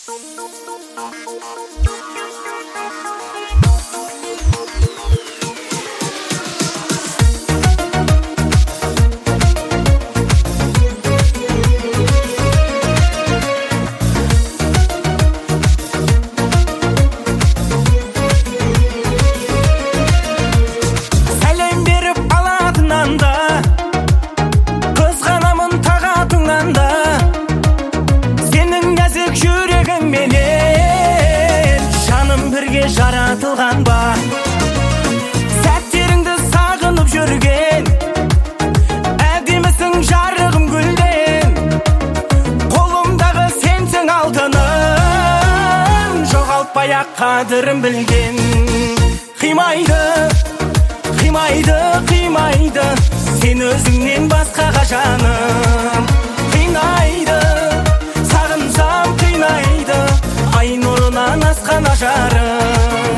Жаратылған ба сәттеріңді сағынып жүрген әдемісің жарығым гүлден қолымдағы сенсің алтыным жоғалтпай-ақ қадірін білген қимайды қимайды қимайды сен өзіңнен басқаға жаным қинайды сағынсам қинайды ай нұрынан асқан ажарым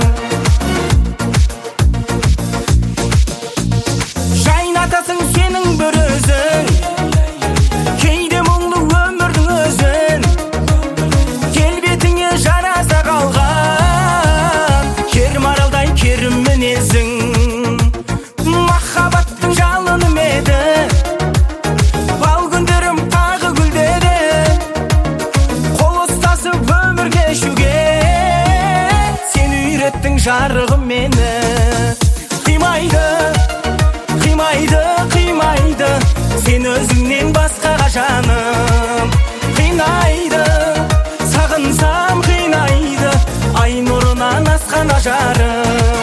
жайнатасың сенің бір өзің кейде мұңлы өмірдің өзін келбетіңе жараса қалған кер маралдай керім мінезің махаббаттың жалыным еді бал күндерім тағы гүлдеді қол ұстасып өмір кешуге сен үйреттің жарығым мені қимайды қимайды қимайды сен өзіңнен басқаға жаным қинайды сағынсам қинайды ай нұрынан асқан ажарым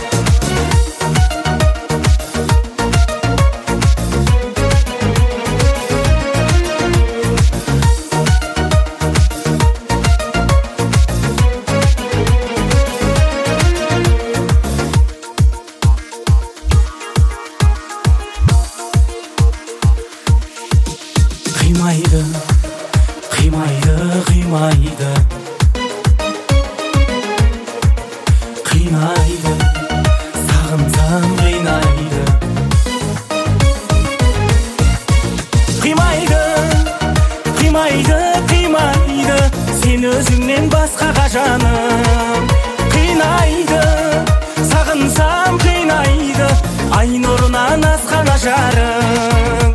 қимайды қимайды қимайды қинайды сағынсам қинайды қимайды қимайды қимайды сен өзіңнен басқаға жаным қинайды сағынсам қинайды ай нұрынан асқан ажарым